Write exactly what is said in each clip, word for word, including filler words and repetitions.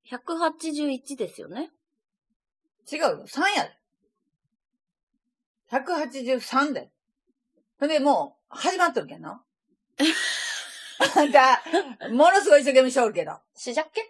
ひゃくはちじゅういちですよね。 違うよ。さんやで。ひゃくはちじゅうさんで。それでもう、始まっとるけんな。あんた、ものすごい一生懸命しとるけど。 しじゃっけ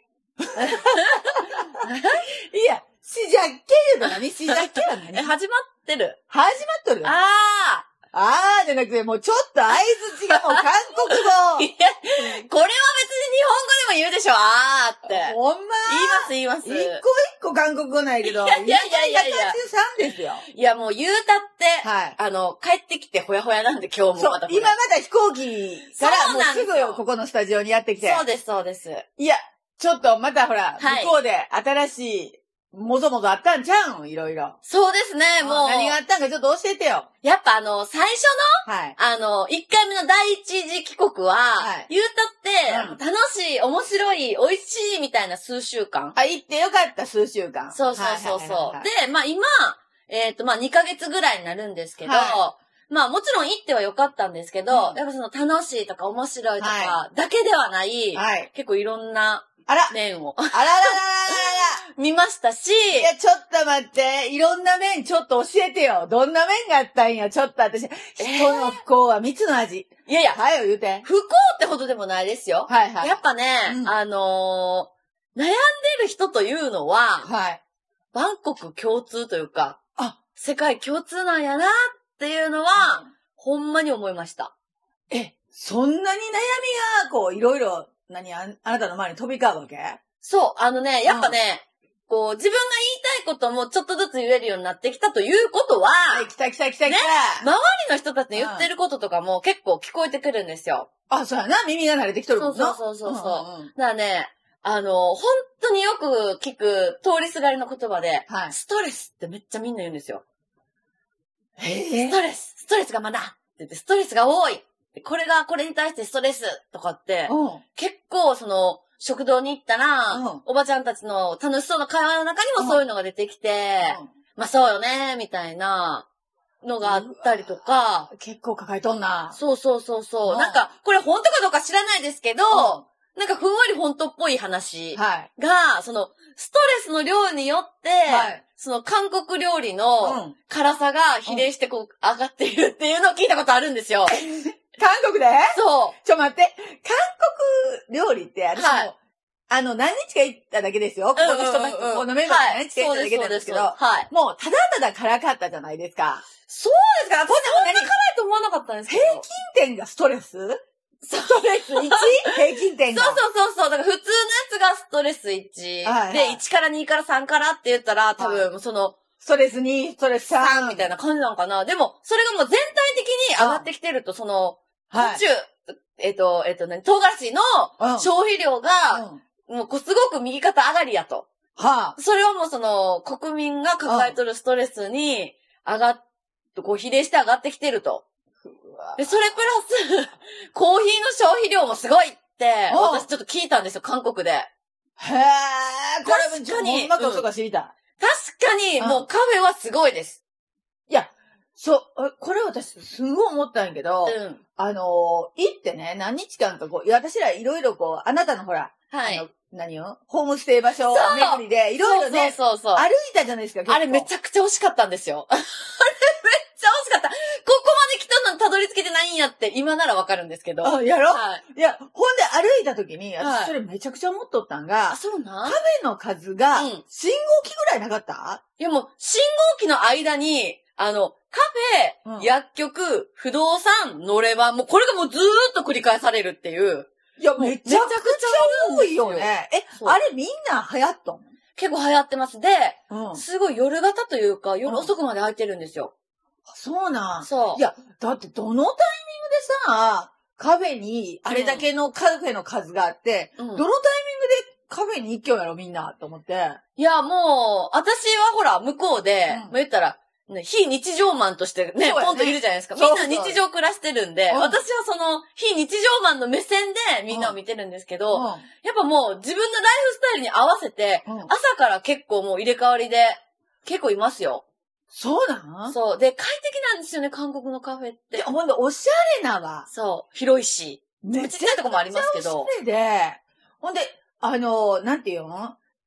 いや、しじゃっけ言うと何しじゃっけは何え、始まってる。 始まっとるよ。 ああーじゃなくて、もうちょっと相槌がもう韓国語。 ーいや、これは別に日本語でも言うでしょ、あーって。 ほんま言います、言います。 一個一個韓国語ないけど、 いやいやいやいやいやひゃくはちじゅうさんですよ。 いや、もう言うたって、 はい。 あの、帰ってきてほやほやなんで今日もまたこれ。 今また飛行機からもうすそうなんですよぐここのスタジオにやってきて。 そうです、そうです。 いや、ちょっとまたほら、 はい向こうで新しい、もぞもぞあったんちゃうんいろいろ。 そうですね、もう。 何があったんかちょっと教えてよ。 やっぱあの、最初はい。 の、あの、いっかいめの第一次帰国は、 はい言うたって、 うん楽しい、面白い、美味しいみたいな数週間。 あ、行ってよかった数週間。 そうそうそうはいはいはいそ。 はいうで、まあ今、えっと、まあにかげつぐらいになるんですけど、 はまあもちろん行ってはよかったんですけど、 うんやっぱその楽しいとか面白いとかはだけではない、 はい。 結構いろんなあら、 面をあらららららら見ましたし、 いや、ちょっと待って。いろんな面ちょっと教えてよ。どんな面があったんや。ちょっと私、人の不幸は蜜の味。 いやいや、 はいよ、言うて。 不幸ってほどでもないですよ。 はいはい。 やっぱね、 うんあのー、悩んでる人というのは、 はい。 バンコク共通というか、 あ、 世界共通なんやなっていうのは、ほんまに思いました。 え、そんなに悩みが、こう、いろいろ、何あ、あなたの前に飛び交うわけそう、あのね、やっぱね、こう、自分が言いたいこともちょっとずつ言えるようになってきたということは、 はい、来た来た来た来た。 周りの人たちの言ってることとかも結構聞こえてくるんですよ。 あ、そうやな。耳が慣れてきとるもんな。 そうそうそうそううんうんうんだからね、あの、本当によく聞く通りすがりの言葉で、 はいストレスってめっちゃみんな言うんですよ。 えストレス、ストレスがまだって言って、ストレスが多い。これがこれに対してストレスとかって、 うん。 結構その、食堂に行ったら、 うんおばちゃんたちの楽しそうな会話の中にもそういうのが出てきて、まあそうよね、みたいなのがあったりとか、 結構抱えとんな。 そうそうそうそうう。 んなんか、これ本当かどうか知らないですけど、 うなんかふんわり本当っぽい話はい。 が、その、ストレスの量によって、 はいその韓国料理うのん。 辛さが比例してこう上がっているっていうのを聞いたことあるんですよ。 韓国でそちょ待って。韓国料理って、私も、 はいあの、何日か行っただけですよ。 う。 ここの人が、 うんうんうんここのメンバーが何日か行っただけそうです、 なんですけど、 そうです。はい。 もう、ただただ辛かったじゃないですか。 そうですか私そんな辛いと思わなかったんですけど。 平均点がストレスストレス いち? 平均点が。 そうそうそうそう。だから普通のやつがストレスいち。 はいはいで、いちからにからさんからって言ったら、多分、その、 ストレスに、ストレスさん。 さんみたいな感じなのかな。でも、それがもう全体的に上がってきてると、その、 はい途中、えっと、えっと、何、唐辛子のうん消費量が、 うんもうこうすごく右肩上がりやと。 はあ。 それをもうその、国民が抱えとるストレスに上がっ、こう比例して上がってきてると。で、それプラス、コーヒーの消費量もすごいって、 うん私ちょっと聞いたんですよ、韓国で。 へえ、これも確かにほんまか嘘か知りたい。 確かに、 うんもうカフェはすごいです。 いや、そう、これ私すごい思ったんやけど、 うん。 あのー、行ってね、何日間かこう、いや私らいろいろこう、あなたのほら、 はいあの、何よホームステイ場所そう巡りで、いろいろね、 そうそうそうそう。 歩いたじゃないですか、結構あれめちゃくちゃ惜しかったんですよ。あれめっちゃ惜しかった。ここまで来たのにたどり着けてないんやって、今ならわかるんですけど。 あ、やろ、 はい。 いや、ほんで歩いた時に、 はい私それめちゃくちゃ思っとったんあ、 が、 そうなんカフェの数がうん、 信号機ぐらいなかった、 いやもう、信号機の間に、あの、カフェ、 うん薬局、不動産、乗れば、もうこれがもうずーっと繰り返されるっていう。 いや、 もうめちゃくちゃ多いよね。え、 そうあれみんな流行っとん結構流行ってます。で、 うん。 すごい夜型というか、夜遅くまで空いてるんですよ。 そうなん。 そう。 いや、だってどのタイミングでさ、カフェにあれだけのカフェの数があって、 うんどのタイミングでカフェに行きようやろみんなと思って。 いや、もう、私はほら、向こうで、 うんもう言ったら、ね、非日常マンとしてね、 そうやねポンといるじゃないですか。みんそうそうな日常暮らしてるんで、 うん私はその、非日常マンの目線でみんなを見てるんですけど、 うんやっぱもう自分のライフスタイルに合わせて、 うん朝から結構もう入れ替わりで、結構いますよ。 そうなんそう。で、快適なんですよね、韓国のカフェっていや、。ほんとおしゃれなわ。 そう。広いし。 めちっちゃいとこもありますけどおしゃれで、ほんで、あの、なんていうの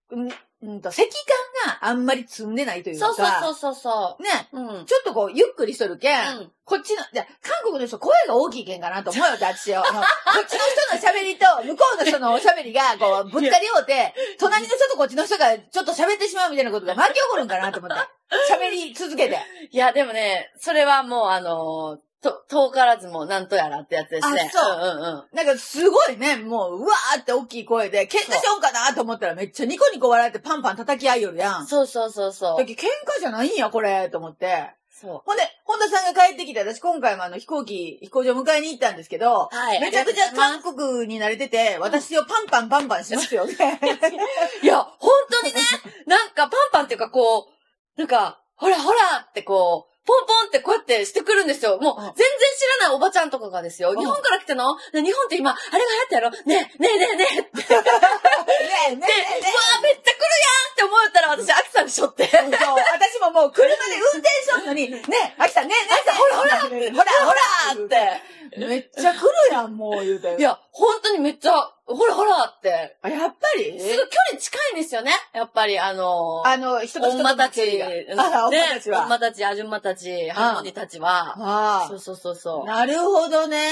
うん、うんと、赤感があんまり積んでないというか。 そうそうそうそう。 ね。 うん。 ちょっとこう、ゆっくりしとるけん、うん、こっちの、じゃ韓国の人声が大きいけんかなと思うよって、私よ。こっちの人の喋りと、向こうの人のおしゃべりが、こう、ぶったり合うて、隣の人とこっちの人がちょっと喋ってしまうみたいなことが巻き起こるんかなと思って。喋り続けて。 いや、でもね、それはもうあのー、と、遠からずもなんとやらってやつですね。 あ、そう。 うんうんうん。 なんかすごいね、もう、うわーって大きい声で、喧嘩しようかなと思ったらめっちゃニコニコ笑ってパンパン叩き合いよるやん。 そうそうそうそう。 だけど喧嘩じゃないんや、これ、と思って。 そう。 ほんで、本田さんが帰ってきて、私今回もあの飛行機、飛行場迎えに行ったんですけど、はい。めちゃくちゃ韓国に慣れてて、私をパンパンパンパンしますよね。 いや、本当にね、なんかパンパンっていうかこう、なんか、ほらほらってこう、ポンポンってこうやってしてくるんですよ。もう、全然知らないおばちゃんとかがですよ。日本から来たの？日本って今、あれが流行ったやろ？ねえ、ねえねえねえって。ねえ、ねえ、ねえ。で、うわーめっちゃ来るやんって思ったら私、アキさんにしょって。そう、 私ももう車で運転しょんのに、ねえ、アキさんねえねえ、 ほらほらほらほらって。 めっちゃ来るやん、もう言うて。 いや、本当にめっちゃ、ほらほらって。 あ、やっぱりすごい距離近いんですよね。やっぱり、あの、 あの、人と人と女たち、 あ、女たちは。 女たち、アジュンマたち、ハーモニーたちは。ああ。そうそうそうそう。 なるほどね。はい。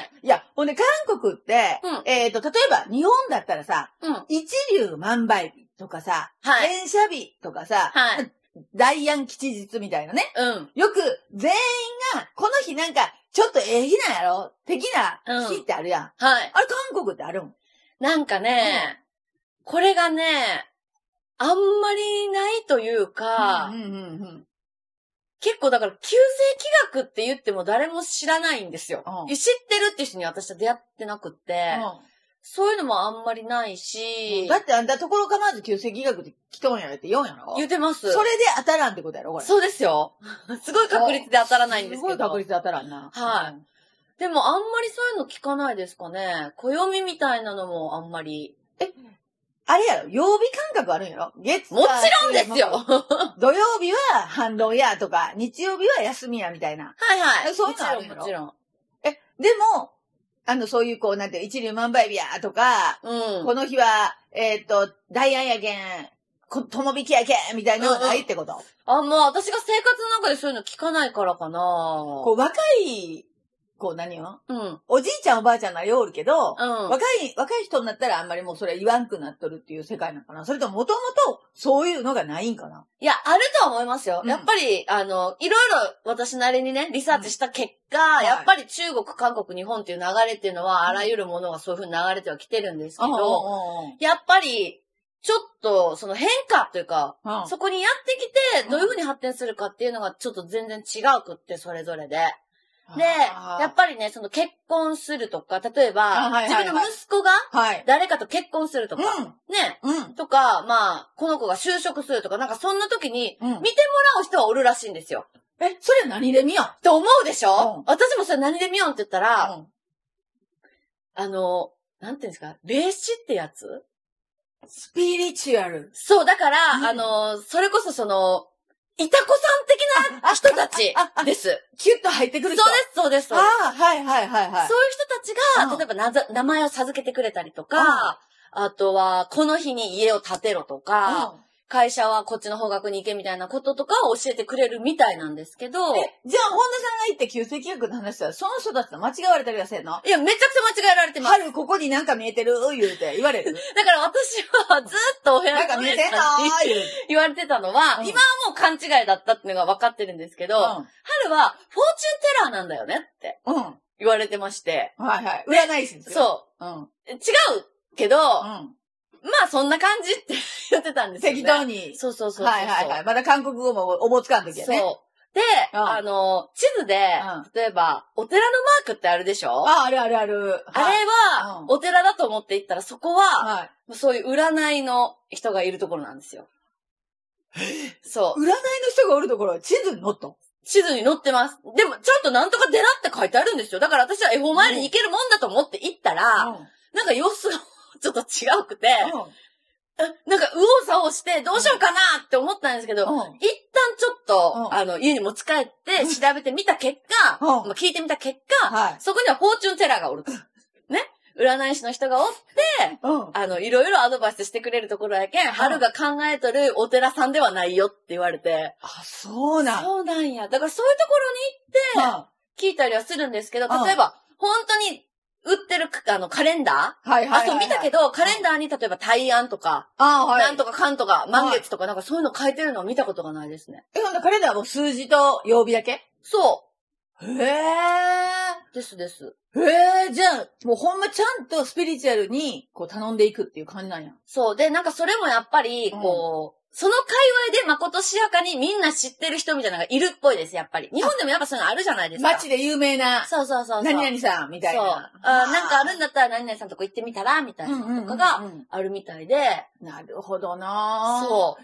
いや、ほんで、韓国って、うん、えっと、例えば、日本だったらさ、うん、一粒万倍日とかさ、はい。転写日とかさ、はい。大安吉日みたいなね。うん。よく、全員が、この日なんか、ちょっとええ日なんやろ的な日ってあるやん。うん、はい。あれ韓国ってあるん？ なんかね、うん、これがね、あんまりないというか、うんうんうんうん、結構だから、旧世紀学って言っても誰も知らないんですよ。うん、知ってるって人に私は出会ってなくって、うん、そういうのもあんまりないし、 うん、だってあんたところかまず旧世紀学って来とんやろって言うんやろ？ 言ってます。 それで当たらんってことやろこれ。 そうですよ。すごい確率で当たらないんですけど。 すごい確率で当たらんな。 はい。うん、でもあんまりそういうの聞かないですかね。暦みたいなのもあんまり。 え、あれやろ、曜日感覚あるんやろ？月もちろんですよ。 土曜日は反論やとか、日曜日は休みやみたいな。 はいはい。 そういうのあるんやろ？ もちろん。 え、でも、あの、そういうこう、なんて、一粒万倍日やとか、うん、この日は、えっと、大安やけん、友引きやけん、みたいなのがないってこと？ うんうん、あ、もう私が生活の中でそういうの聞かないからかな。 こう、若い、こう何よ、うん、おじいちゃんおばあちゃんがようおるけど、うん、若い、若い人になったらあんまりもうそれ言わんくなっとるっていう世界なのかな？それとももともとそういうのがないんかな？ いや、あるとは思いますよ。うん、やっぱり、あの、いろいろ私なりにね、リサーチした結果、うん、やっぱり中国、韓国、日本っていう流れっていうのは、あらゆるものがそういう風に流れてはきてるんですけど、うん、やっぱり、ちょっと、その変化というか、うん、そこにやってきて、どういう風に発展するかっていうのがちょっと全然違うくって、それぞれで。で、やっぱりね、その結婚するとか、例えば、はいはいはい、自分の息子が誰かと結婚するとか、はい、ね、うん、とか、まあ、この子が就職するとか、なんかそんな時に、見てもらう人はおるらしいんですよ。 うん、え、それ何で見よんと思うでしょ、うん、私もそれ何で見よんって言ったら、うん、あの、なんていうんですか、霊視ってやつ？ スピリチュアル。 そう、だから、うん、あの、それこそその、いたこさん的な人たちです。 キュッと入ってくる人。 そうです、そうです、そうです。 ああ、はいはいはいはい。 そういう人たちが、うん、例えばなざ名前を授けてくれたりとか、うん、あとは、この日に家を建てろとか、うん、会社はこっちの方角に行けみたいなこととかを教えてくれるみたいなんですけど。え、 じゃあ、本田さんが言って旧世紀学の話したら、その人たちと間違われたりはせんの？ いや、めちゃくちゃ間違えられてます。 春ここになんか見えてる言うて言われる。 だから私はずっとお部屋なんか見えてんの言われてたのは、うん、今はもう勘違いだったっていうのが分かってるんですけど、うん、春はフォーチュンテラーなんだよねって言われてまして。 はいはい。占い師ですよ。そう。うん、違うけど、うんまあ、そんな感じって言ってたんですよね。 適当に。 そうそうそうそう。 はいはいはい。まだ韓国語もおぼつかんときはね。 そう。で、うん、あの、地図で、うん、例えば、お寺のマークってあるでしょ？ あ、あるあるある。 あれは、うん、お寺だと思って行ったら、そこは、はい、そういう占いの人がいるところなんですよ。そう。 占いの人がおるところは地図に載った？ 地図に載ってます。でも、ちゃんとなんとか寺って書いてあるんですよ。だから私は恵方参りに行けるもんだと思って行ったら、うん、なんか様子が、ちょっと違うくて、うん、なんか右往左往してどうしようかなって思ったんですけど、うん、一旦ちょっと、うん、あの、家に持ち帰って調べてみた結果、うん、まあ、聞いてみた結果、はい、そこにはフォーチュンテラーがおると。ね。 占い師の人がおって、 うん。 あの、いろいろアドバイスしてくれるところやけん、春が考えとるお寺さんではないよって言われて。 あ、そうなん。 そうなんや。だからそういうところに行って、聞いたりはするんですけど、例えば、本当に売ってる、あの、カレンダーはいはいはい、はい。 あ、そう見たけど、カレンダーに例えば大安とか、 あはい。 なんとかかんとか、満月とか、なんかそういうの書いてるのを見たことがないですね。 え、ほんとカレンダーも数字と曜日だけ？ そう。 へー。 ですです。 へー、じゃあ、もうほんまちゃんとスピリチュアルに、こう頼んでいくっていう感じなんや。 そう。で、なんかそれもやっぱり、こう、うん、その界隈でまことしやかにみんな知ってる人みたいなのがいるっぽいです、やっぱり。日本でもやっぱそういうのあるじゃないですか。 街で有名な。 そうそうそうそう。 何々さんみたいな。そう。 あなんかあるんだったら何々さんとこ行ってみたらみたいなとかがあるみたいで。 なるほどなぁ。 そう。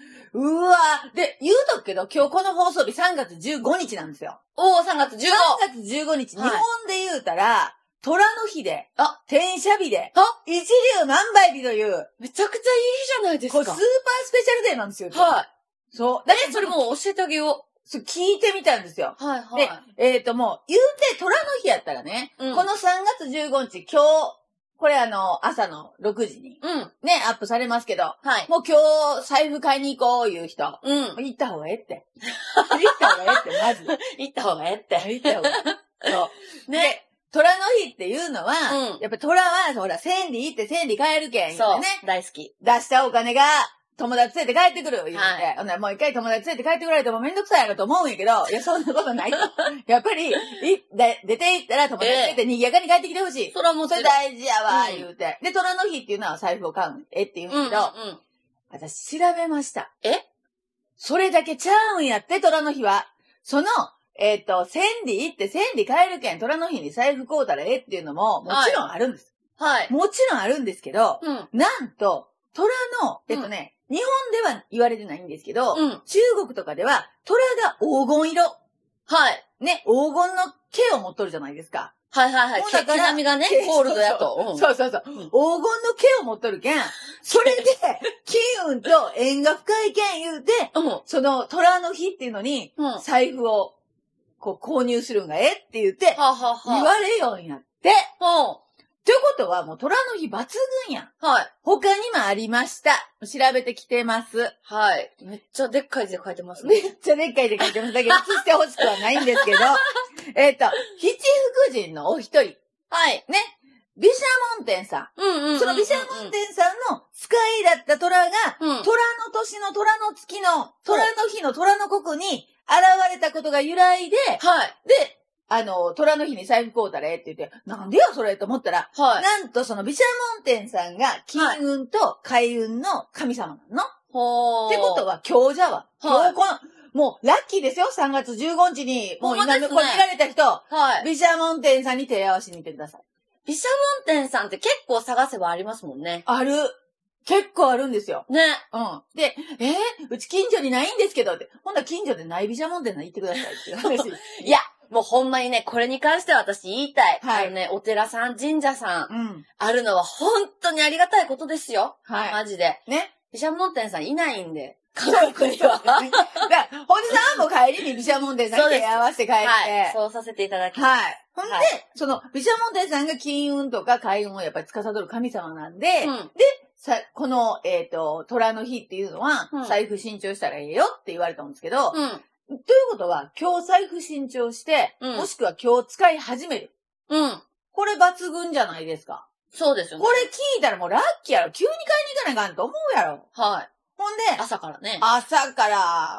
うわで、言うとくけど、今日この放送日さんがつじゅうごにちなんですよ。 おー、さんがつじゅうご。 さんがつじゅうごにち。はい、日本で言うたら、虎の日で、 あ、 転写日で、 あ、 一粒万倍日という、 めちゃくちゃいい日じゃないですか。 これスーパースペシャルデーなんですよ。 はい。 そう。 だってそれもう教えてあげよう。 そう、聞いてみたんですよ。 はいはい。 で、えっ、ー、ともう、言うて虎の日やったらね、うん、このさんがつじゅうごにち、今日、これあの、朝のろくじに、 うん。 ね、アップされますけど、 はい。 もう今日、財布買いに行こう、いう人。 うん。 行った方がええって。行った方がええって、まず。 行った方がええって。 行った方がええ。そう。ね。で虎の日っていうのは、うん、やっぱ虎は、ほら、千里行って千里帰るけん、ね。 そう。大好き。 出したお金が、友達連れて帰ってくる、言うて。はい、ほんならもう一回友達連れて帰ってこられてもめんどくさいやろと思うんやけど、いや、そんなことないと。やっぱり、い、で、出て行ったら友達連れて賑やかに帰ってきてほしい。えー、 それはもうそれ大事やわ、言うて、うん。で、虎の日っていうのは財布を買うえって言うんだけど、うんうんうん、私調べました。 えそれだけちゃうんやって、虎の日は。その、えっ、ー、と、千里行って千里帰るけん、虎の日に財布買うたらええっていうのも、もちろんあるんです。 はい。 もちろんあるんですけど、うん、なんと、虎の、えっとね、うん、日本では言われてないんですけど、うん、中国とかでは、虎が黄金色。 はい。 ね、黄金の毛を持っとるじゃないですか。 はいはいはい。毛並みがね、ゴールドやと。 そうそうそう。うん、黄金の毛を持っとるけん、それで、金運と縁が深いけん言うて、うん、その虎の日っていうのに、財布を、こう購入するんがえって言って、ははは言われようんやって。 うん。 ということはもう虎の日抜群やん。 はい。 他にもありました。調べてきてます。 はい。めっちゃでっかい字で書いてますね。めっちゃでっかい字で書いてます。だけど、映してほしくはないんですけど。えっと、七福神のお一人。 はい。 ね。毘沙門天さん。 うんうんうんうんうん。 その毘沙門天さんの使いだった虎が、うん、虎の年の虎の月の、虎の日の虎の国に現れたことが由来で、 はい。 で、あの、虎の日に財布買うたらえって言って、なんでよそれと思ったら、はい。なんとその毘沙門天さんが金運と開運の神様なの。 ほー。ってことは今日じゃわ。今日この、もうラッキーですよ。さんがつじゅうごにちに、もう今のこれ見られた人、はい。毘沙門天さんに手合わせに行ってください。 毘沙門天さんって結構探せばありますもんね。 ある。結構あるんですよ。 ね。 うん。で、えー、うち近所にないんですけどって。ほんなら近所でない毘沙門天さん行ってくださいっていう話。 いや、もうほんまにね、これに関しては私言いたい。はい。あのね、お寺さん、神社さん、うん、あるのは本当にありがたいことですよ。はい。マジで。ね。毘沙門天さんいないんで。韓国には。だから、 ほんでさんも帰りに毘沙門天さんに手合わせて帰って。 はい。そうさせていただきます。 はい。ほんで、はい、その、毘沙門天さんが金運とか開運をやっぱり司る神様なんで、うん、で、さ、この、えっ、ー、と、虎の日っていうのは、うん、財布新調したらええよって言われたんですけど、うん、ということは、今日財布新調して、うん、もしくは今日使い始める。 うん。 これ抜群じゃないですか。 そうですよね。 これ聞いたらもうラッキーやろ。急に買いに行かないかんと思うやろ。 はい。 ほんで、 朝からね。 朝から、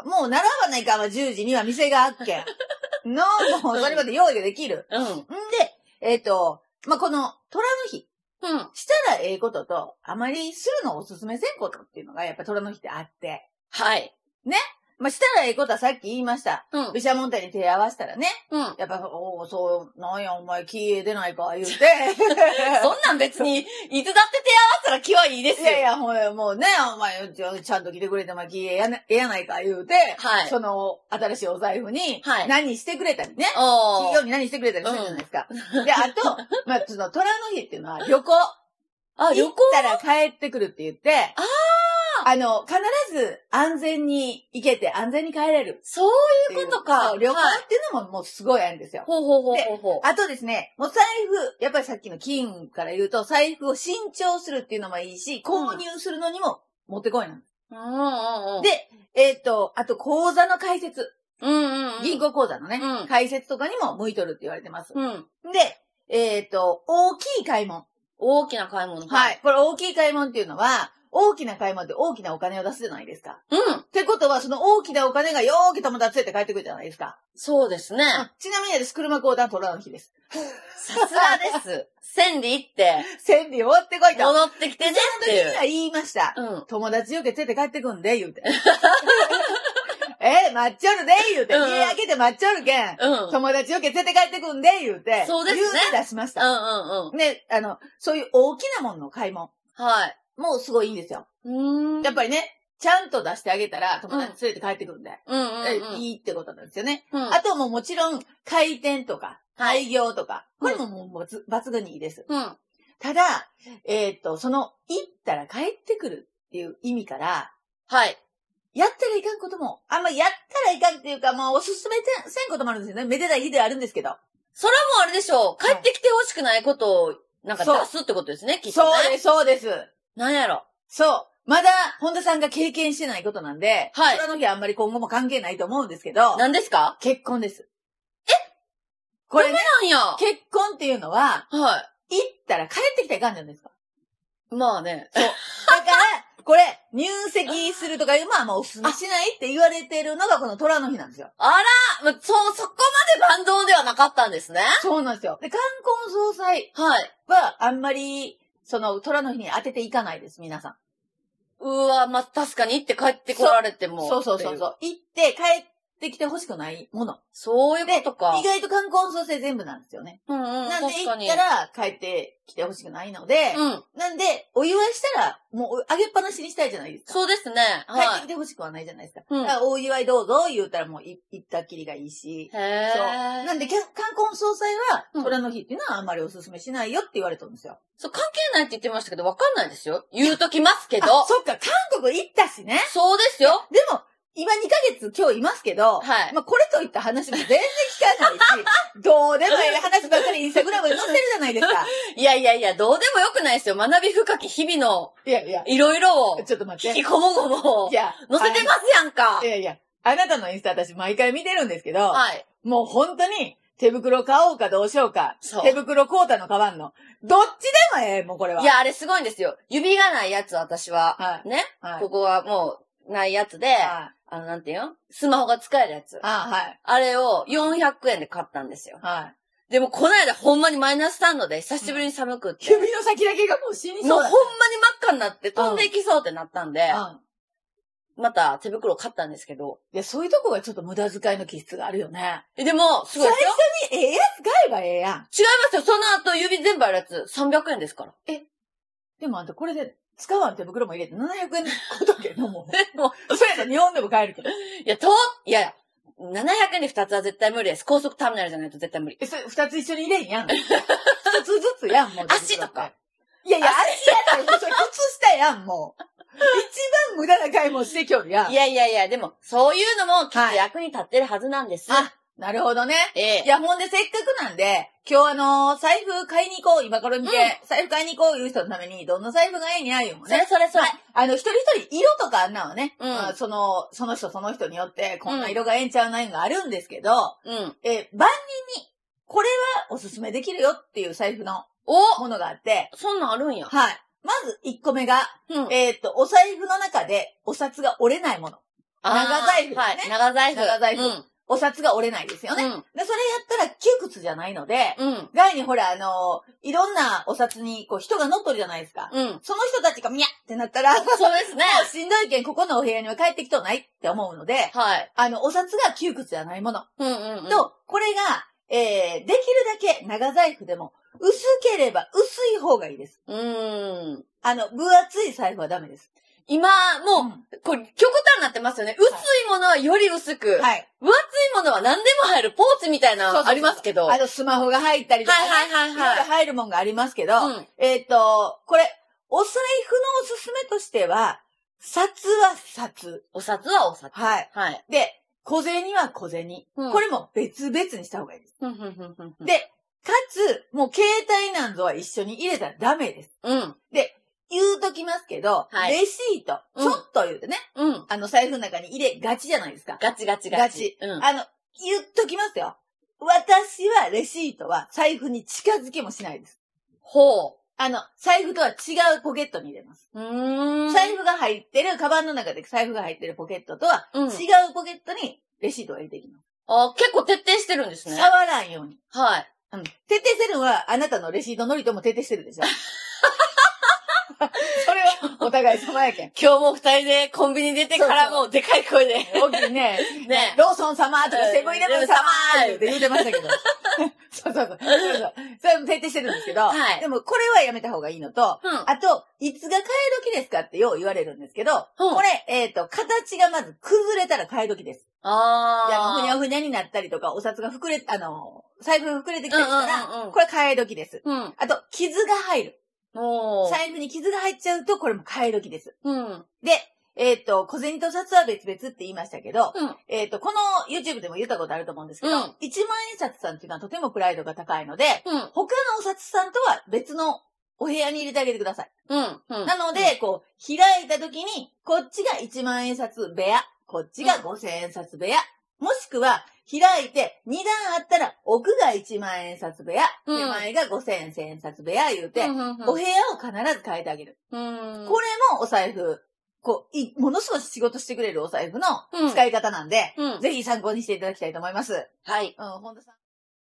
もう並ばないかんはじゅうじには店があっけん。の、もうそれまで用意ができる。うん。んで、えっ、ー、と、まあ、この虎の日。うん。したらええことと、あまりするのをおすすめせんことっていうのがやっぱ虎の日ってあって。 はい。 ね。まあ、したらええことはさっき言いました。うん。毘沙門天に手合わせたらね。うん。やっぱ、おお、そう、なんやお前気出ないか、言うて。 そんなん別に、いつだって手合わせたら気はいいですよ。 いやいや、もう、もうね、お前、ちゃんと来てくれて、まあ、気えやな、えやないか、言うて。はい。その、新しいお財布に、はい。何してくれたりね。お企業に何してくれたりするじゃないですか。うん、で、あと、まあ、その、虎の日っていうのは旅行。あ、旅行行ったら帰ってくるって言って。ああ。 あの、必ず安全に行けて安全に帰れる。 そういうことか。 そう旅行っていうのももうすごいあるんですよ。 ほうほうほうほうほう。 あとですね、もう財布、やっぱりさっきの金から言うと、財布を新調するっていうのもいいし、購入するのにももってこいなの。 うんうんうん、 で、えっ、ー、と、あと口座の開設。 うんうんうん、 銀行口座のね、うん、開設とかにも向いとるって言われてます。うん、で、えっ、ー、と、大きい買い物。 大きな買い物。 はい。これ大きい買い物っていうのは、大きな買い物って大きなお金を出すじゃないですか。うん。ってことは、その大きなお金がよーき友達連れて帰ってくるじゃないですか。 そうですね。 ちなみに私、車交換トラの日です。 さすがです。千里行って。 千里持ってこいと。 戻ってきてねっていう。 その時には言いました。うん。友達よけ連れて帰ってくんで、言うて。え、待っちょるで、言うて。うんうん、家開けて待っちょるけん。うん。友達よけ連れて帰ってくんで、言うて。 そうですね。 言うて出しました。うんうんうん。で、あの、そういう大きなものの買い物。はい。もうすごいいいんですよ。うん。やっぱりね、ちゃんと出してあげたら友達連れて帰ってくるんで。うんうんうんうん、いいってことなんですよね。うん、あとももちろん、開店とか、開業とか、はい、これももう抜群にいいです。うん。ただ、えー、っと、その、行ったら帰ってくるっていう意味から、はい。やったらいかんことも、あんまやったらいかんっていうか、もうおすすめせんこともあるんですよね。めでたい日ではあるんですけど。 それはもうあれでしょう。帰ってきてほしくないことを、なんか出すってことですね、きっとね。 そうです、そうです。 なんやろ。 そう。まだ、本田さんが経験してないことなんで、はい。その日あんまり今後も関係ないと思うんですけど。 何ですか？ 結婚です。 え？これ、ね、ダメなんや。 結婚っていうのは、はい。行ったら帰ってきたらいかんじゃないですか。 まあね。 そう。だから、これ、入籍するとかいう、まあまあお勧めしないって言われてるのがこの虎の日なんですよ。 あら、そう、そこまで万能ではなかったんですね。 そうなんですよ。で、冠婚葬祭は、あんまり、その虎の日に当てていかないです、皆さん。 うわ、まあ、確かに行って帰ってこられても。 そうそうそうそう。行って帰ってきてほしくないもの。 そういうことか。 意外と冠婚葬祭全部なんですよね。うんうん。なんで行ったら帰ってきてほしくないので、うん。なんで、お祝いしたら、もう、あげっぱなしにしたいじゃないですか。 そうですね。 はい。帰ってきてほしくはないじゃないですか。うん。だからお祝いどうぞ言うたらもう行ったっきりがいいし。へー。そう。なんで、冠婚葬祭は、虎の日っていうのはあんまりお勧めしないよって言われたんですよ。 そう、関係ないって言ってましたけど、わかんないですよ。言うときますけど。 そっか、韓国行ったしね。 そうですよ。 でも、今にかげつ今日いますけど、はい。まあ、これといった話も全然聞かないし、どうでもいい話ばっかりインスタグラムで載せるじゃないですか。 いやいやいや、どうでもよくないですよ。学び深き日々の、いやいや、いろいろを、 ちょっと待って。 聞きこもごも、いや、載せてますやんか。 いやいや、あなたのインスタ私毎回見てるんですけど、はい。もう本当に、手袋買おうかどうしようか。そう。手袋買うたの買わんの。どっちでもええ、もうこれは。 いや、あれすごいんですよ。指がないやつ、私は。はい。ね。はい。ここはもう、ないやつで、はい。あの、なんていうの？スマホが使えるやつ。あはい。あれをよんひゃくえんで買ったんですよ。はい。でも、この間ほんまにマイナスさんどで久しぶりに寒くって。 指の先だけがもう死にそうだ。 もうほんまに真っ赤になって飛んでいきそうってなったんで、うん、また手袋を買ったんですけど。 いや、そういうとこがちょっと無駄遣いの気質があるよね。 え、でも、すごいですよ。 最初にええやつ買えばええやん。違いますよ。その後指全部あるやつさんびゃくえんですから。 え、でもあんたこれで、使わん手袋も入れてななひゃくえんことけども。でも、そうやったら日本でも買えるけど。いや、と、いやいや、ななひゃくえんでふたつは絶対無理です。高速ターミナルじゃないと絶対無理。 え、それふたつ一緒に入れんやん。ひとつずつやん、もう。 足とか。 いやいや、足やったら、それ靴下やん、もう。一番無駄な買い物してきょるやん。 いやいやいや、でも、そういうのもきっと役に立ってるはずなんです。 はい、あ、なるほどね。ええ。いや、ほんでせっかくなんで、今日あのー、財布買いに行こう、今から見て、うん、財布買いに行こういう人のために、どんな財布がええにゃいうもね。 それそれそれ。はい、 あの、一人一人色とかあんなのね、うん、まあ、その、その人その人によって、こんな色がええんちゃうないのがあるんですけど、うん、え、万人に、これはおすすめできるよっていう財布のものがあって。 そんなんあるんや。 はい。まず一個目が、うん、えっと、お財布の中でお札が折れないもの。長財布ですね。はい、 長財布。 長財布。うん、お札が折れないですよね。うん、で、それやったら窮屈じゃないので、うん、外にほら、あのー、いろんなお札にこう人が乗っとるじゃないですか。うん、その人たちがミャってなったら、 そうですね。 もうしんどいけん、ここのお部屋には帰ってきとないって思うので、はい。あの、お札が窮屈じゃないもの。うんうんうん、と、これが、えー、できるだけ長財布でも、薄ければ薄い方がいいです。うーん。あの、分厚い財布はダメです。 今、もう、うん、これ、極端になってますよね。薄いものはより薄く。はい。分厚いものは何でも入るポーチみたいなのありますけど。 あの、スマホが入ったりとか、ね。はいはいはいはい。いろいろ入るもんがありますけど、うん、えっと、これ、お財布のおすすめとしては、 札は札。 お札はお札。 はい。 はい。 で、小銭は小銭。うん、これも別々にした方がいいです。で、かつ、もう携帯なんぞは一緒に入れたらダメです。うん。で、言うときますけど、はい、レシート、ちょっと言うてね、うん。あの、財布の中に入れがちじゃないですか。 ガチガチガチ。 ガチ。うん。あの、言っときますよ。私はレシートは財布に近づけもしないです。 ほう。 あの、財布とは違うポケットに入れます。うーん。財布が入ってる、カバンの中で財布が入ってるポケットとは、違うポケットにレシートを入れていきます。 あ、結構徹底してるんですね。 触らんように。 はい。 うん。徹底してるのは、あなたのレシートのりとも徹底してるでしょ。それは、お互い様やけん。 今日も二人でコンビニ出てからもでかい声で。 大きいね。ね。ローソン様とかセブンイレブン様って言ってましたけど。そうそうそう。そうそう。それも徹底してるんですけど。はい。でも、これはやめた方がいいのと、うん、あと、いつが買い時ですかってよう言われるんですけど、うん、これ、えっと、形がまず崩れたら買い時です。ああ。あの、ふにゃふにゃになったりとか、お札が膨れ、あの、財布が膨れてきたりしたら、うんうんうん、これ買い時です。うん。あと、傷が入る。財布に傷が入っちゃうと、これも買い時です。うん。で、えっと、小銭と札は別々って言いましたけど、うん、えっと、この YouTube でも言ったことあると思うんですけど、うん、いちまん円札さんっていうのはとてもプライドが高いので、うん、他のお札さんとは別のお部屋に入れてあげてください。うん。うん、なので、こう、開いた時に、こっちがいちまん円札部屋、こっちがごせんえん札部屋、もしくは、開いて、二段あったら、奥がいちまん円札部屋、手前がごせんえん札部屋言うて、うんうんうん、お部屋を必ず変えてあげる。うん、これもお財布、こうい、ものすごい仕事してくれるお財布の使い方なんで、うんうん、ぜひ参考にしていただきたいと思います。はい。うん、本田さん